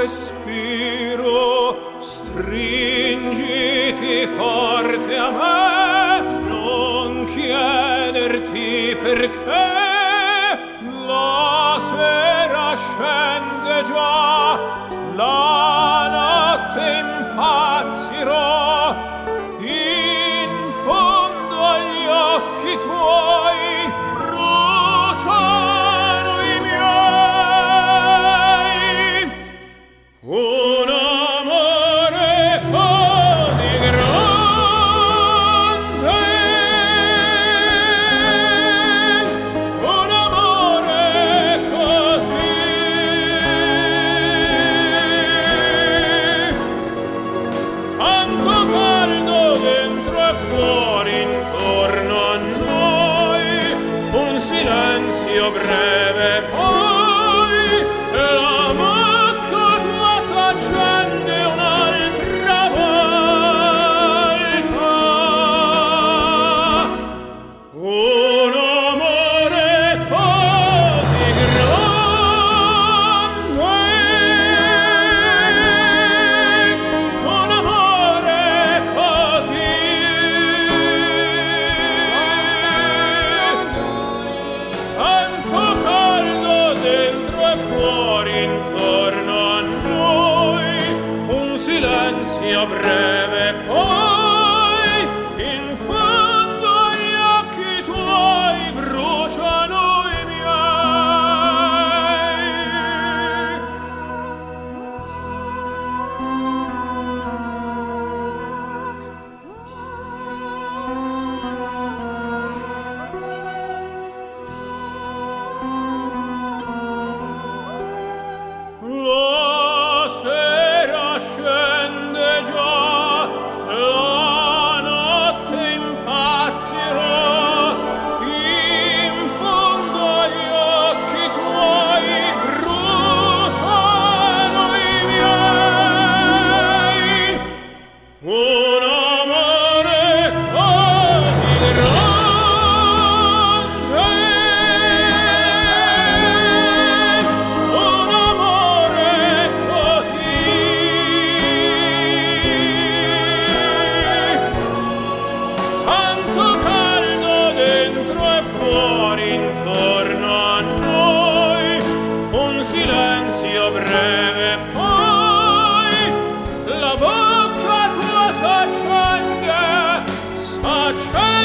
respiro, stringiti forte a me, non chiederti perché. La sera scende già, la notte impazzirò, in fondo agli occhi tuoi bruciano i miei. Un amore così grande, un amore così, tanto caldo dentro e fuori intorno a noi, un silenzio breve poi, la bocca tua s'accende un'altra volta. Un amore così grande, un amore così, tanto caldo dentro e fuori intorno a noi, un silenzio breve poi, in fondo agli occhi tuoi bruciano i miei. La sera scende già, la notte impazzirò, in fondo agli occhi tuoi bruciano i miei. Un amore così grande, un amore così, tanto caldo dentro e fuori intorno a noi, un silenzio breve poi, la bocca tua s'accende, s'accende